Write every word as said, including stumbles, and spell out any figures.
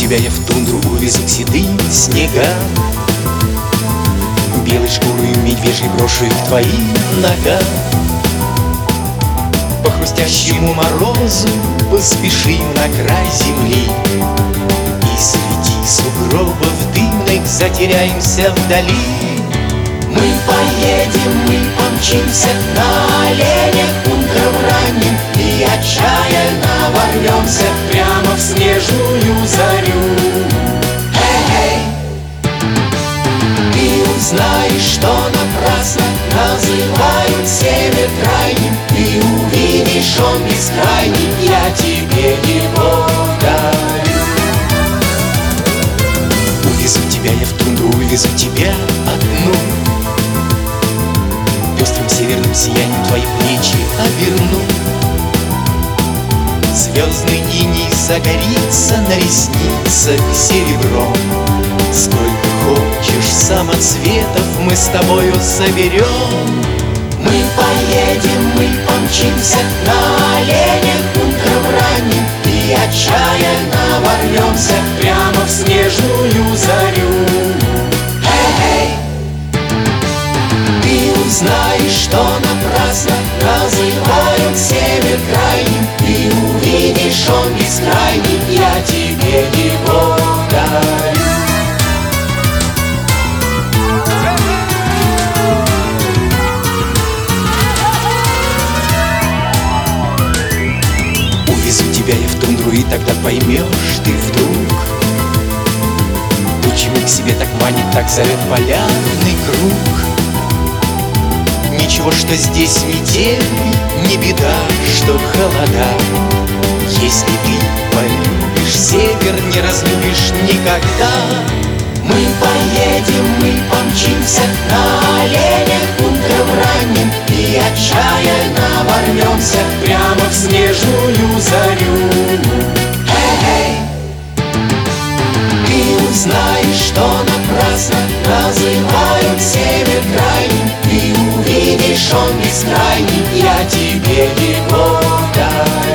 тебя я в тундру увезу к седым снегам. Белой шкурой медвежьей брошу их к твоим ногам. По хрустящему морозу поспешим на край земли, и среди сугробов дымных затеряемся вдали. Мы поедем, мы помчимся на оленях утром ранним, и отчаянно ворвемся прямо в снежную зарю. Эй-эй! Ты узнаешь, что напрасно называют север крайним, ты увидишь, он бескрайний, я тебе его дарю. Увезу тебя я в тундру, увезу тебя одну. Пестрым северным сиянием твои плечи оберну. Звездный иней загорится на ресницах серебром. Сколько хочешь самоцветов мы с тобою соберем. Мы поедем, мы помчимся на оленях утром ранним, и отчаянно ворвемся прямо в снежную зарю. Эй-эй! Ты узнаешь, что напрасно называют север крайним, ты увидишь, он бескрайний, я тебе его дарю. Увезу тебя я в тундру, и тогда поймешь ты вдруг, почему к себе так манит, так зовет полярный круг. Ничего, что здесь метель, не беда, что холода. Если ты полюбишь север, не разлюбишь никогда. Мы поедем, мы помчимся на оленях утром ранним, и отчаянно ворвемся прямо в снежную зарю. Эй-эй! Ты узнаешь, что напрасно называют север крайним, ты увидишь, он бескрайний, я тебе его дарю.